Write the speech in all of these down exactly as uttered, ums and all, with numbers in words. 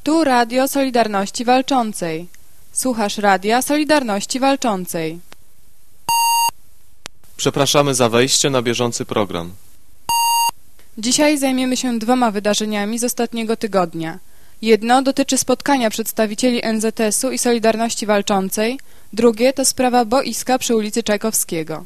Tu Radio Solidarności Walczącej. Słuchasz Radia Solidarności Walczącej. Przepraszamy za wejście na bieżący program. Dzisiaj zajmiemy się dwoma wydarzeniami z ostatniego tygodnia. Jedno dotyczy spotkania przedstawicieli N Z S-u i Solidarności Walczącej, drugie to sprawa boiska przy ulicy Czajkowskiego.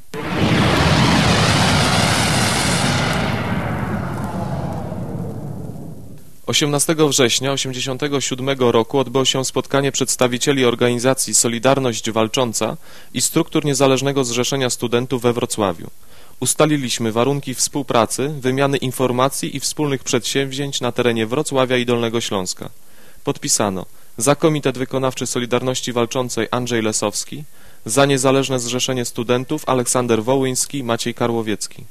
osiemnastego września tysiąc dziewięćset osiemdziesiątego siódmego roku odbyło się spotkanie przedstawicieli organizacji Solidarność Walcząca i struktur Niezależnego Zrzeszenia Studentów we Wrocławiu. Ustaliliśmy warunki współpracy, wymiany informacji i wspólnych przedsięwzięć na terenie Wrocławia i Dolnego Śląska. Podpisano: za Komitet Wykonawczy Solidarności Walczącej Andrzej Lesowski, za Niezależne Zrzeszenie Studentów Aleksander Wołyński, Maciej Karłowiecki.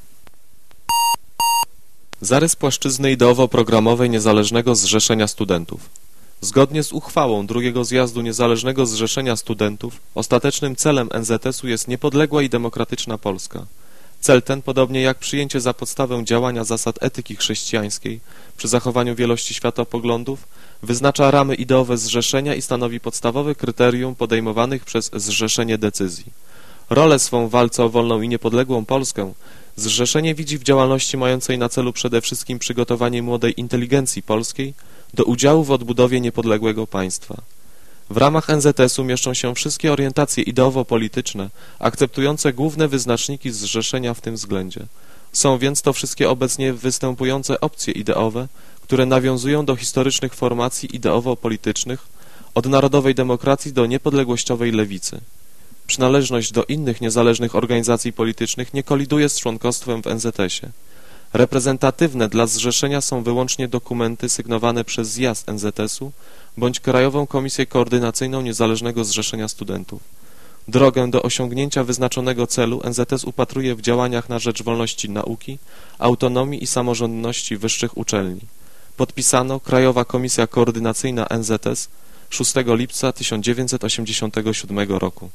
Zarys płaszczyzny ideowo-programowej Niezależnego Zrzeszenia Studentów. Zgodnie z uchwałą drugiego Zjazdu Niezależnego Zrzeszenia Studentów ostatecznym celem N Z S-u jest niepodległa i demokratyczna Polska. Cel ten, podobnie jak przyjęcie za podstawę działania zasad etyki chrześcijańskiej przy zachowaniu wielości światopoglądów, wyznacza ramy ideowe zrzeszenia i stanowi podstawowe kryterium podejmowanych przez zrzeszenie decyzji. Rolę swą w walce o wolną i niepodległą Polskę zrzeszenie widzi w działalności mającej na celu przede wszystkim przygotowanie młodej inteligencji polskiej do udziału w odbudowie niepodległego państwa. W ramach N Z S-u mieszczą się wszystkie orientacje ideowo-polityczne akceptujące główne wyznaczniki zrzeszenia w tym względzie. Są więc to wszystkie obecnie występujące opcje ideowe, które nawiązują do historycznych formacji ideowo-politycznych, od narodowej demokracji do niepodległościowej lewicy. Przynależność do innych niezależnych organizacji politycznych nie koliduje z członkostwem w N Z S-ie. Reprezentatywne dla zrzeszenia są wyłącznie dokumenty sygnowane przez Zjazd N Z S-u bądź Krajową Komisję Koordynacyjną Niezależnego Zrzeszenia Studentów. Drogę do osiągnięcia wyznaczonego celu N Z S upatruje w działaniach na rzecz wolności nauki, autonomii i samorządności wyższych uczelni. Podpisano Krajowa Komisja Koordynacyjna N Z S szóstego lipca tysiąc dziewięćset osiemdziesiątego siódmego roku.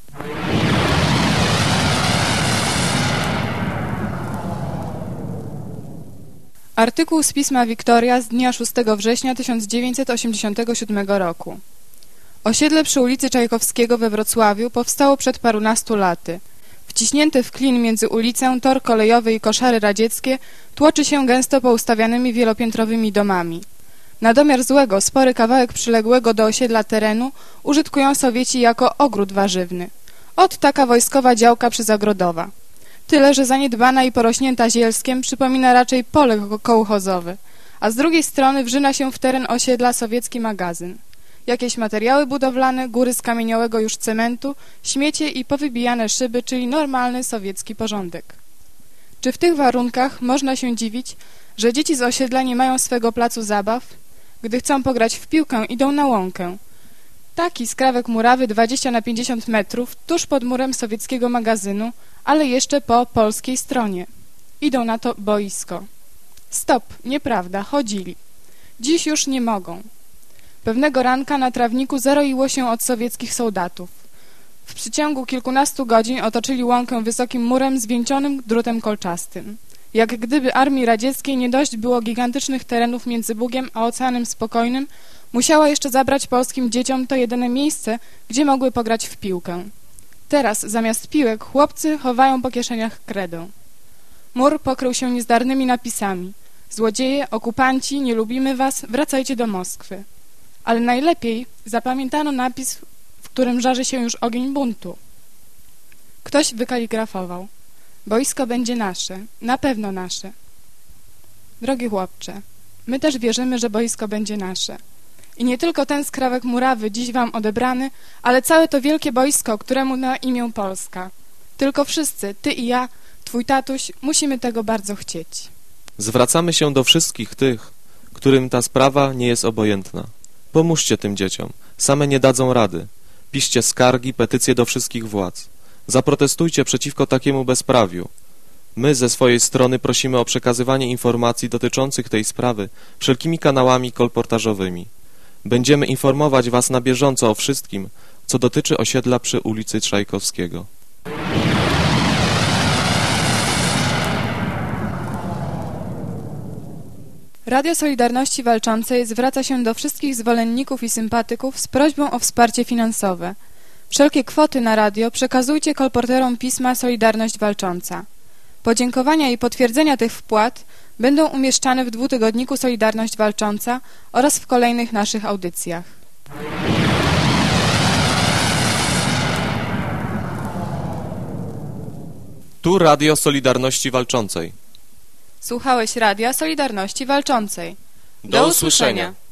Artykuł z pisma Wiktoria z dnia szóstego września tysiąc dziewięćset osiemdziesiątego siódmego roku. Osiedle przy ulicy Czajkowskiego we Wrocławiu powstało przed parunastu laty. Wciśnięte w klin między ulicę, tor kolejowy i koszary radzieckie tłoczy się gęsto poustawianymi wielopiętrowymi domami. Na domiar złego spory kawałek przyległego do osiedla terenu użytkują Sowieci jako ogród warzywny. Ot taka wojskowa działka przyzagrodowa. Tyle, że zaniedbana i porośnięta zielskiem przypomina raczej pole ko kołchozowe, a z drugiej strony wrzyna się w teren osiedla sowiecki magazyn. Jakieś materiały budowlane, góry skamieniałego już cementu, śmiecie i powybijane szyby, czyli normalny sowiecki porządek. Czy w tych warunkach można się dziwić, że dzieci z osiedla nie mają swego placu zabaw? Gdy chcą pograć w piłkę, idą na łąkę. Taki skrawek murawy dwadzieścia na pięćdziesiąt metrów, tuż pod murem sowieckiego magazynu, ale jeszcze po polskiej stronie. Idą na to boisko. Stop, nieprawda, chodzili. Dziś już nie mogą. Pewnego ranka na trawniku zaroiło się od sowieckich soldatów. W przeciągu kilkunastu godzin otoczyli łąkę wysokim murem zwieńczonym drutem kolczastym. Jak gdyby armii radzieckiej nie dość było gigantycznych terenów między Bugiem a Oceanem Spokojnym, musiała jeszcze zabrać polskim dzieciom to jedyne miejsce, gdzie mogły pograć w piłkę. Teraz zamiast piłek chłopcy chowają po kieszeniach kredę. Mur pokrył się niezdarnymi napisami: złodzieje, okupanci, nie lubimy was, wracajcie do Moskwy. Ale najlepiej zapamiętano napis, w którym żarzy się już ogień buntu. Ktoś wykaligrafował: boisko będzie nasze, na pewno nasze. Drogi chłopcze, my też wierzymy, że boisko będzie nasze. I nie tylko ten skrawek murawy dziś wam odebrany, ale całe to wielkie boisko, któremu na imię Polska. Tylko wszyscy, ty i ja, twój tatuś, musimy tego bardzo chcieć. Zwracamy się do wszystkich tych, którym ta sprawa nie jest obojętna. Pomóżcie tym dzieciom, same nie dadzą rady. Piszcie skargi, petycje do wszystkich władz. Zaprotestujcie przeciwko takiemu bezprawiu. My ze swojej strony prosimy o przekazywanie informacji dotyczących tej sprawy wszelkimi kanałami kolportażowymi. Będziemy informować was na bieżąco o wszystkim, co dotyczy osiedla przy ulicy Czajkowskiego. Radio Solidarności Walczącej zwraca się do wszystkich zwolenników i sympatyków z prośbą o wsparcie finansowe. Wszelkie kwoty na radio przekazujcie kolporterom pisma Solidarność Walcząca. Podziękowania i potwierdzenia tych wpłat będą umieszczane w dwutygodniku Solidarność Walcząca oraz w kolejnych naszych audycjach. Tu Radio Solidarności Walczącej. Słuchałeś Radia Solidarności Walczącej. Do usłyszenia.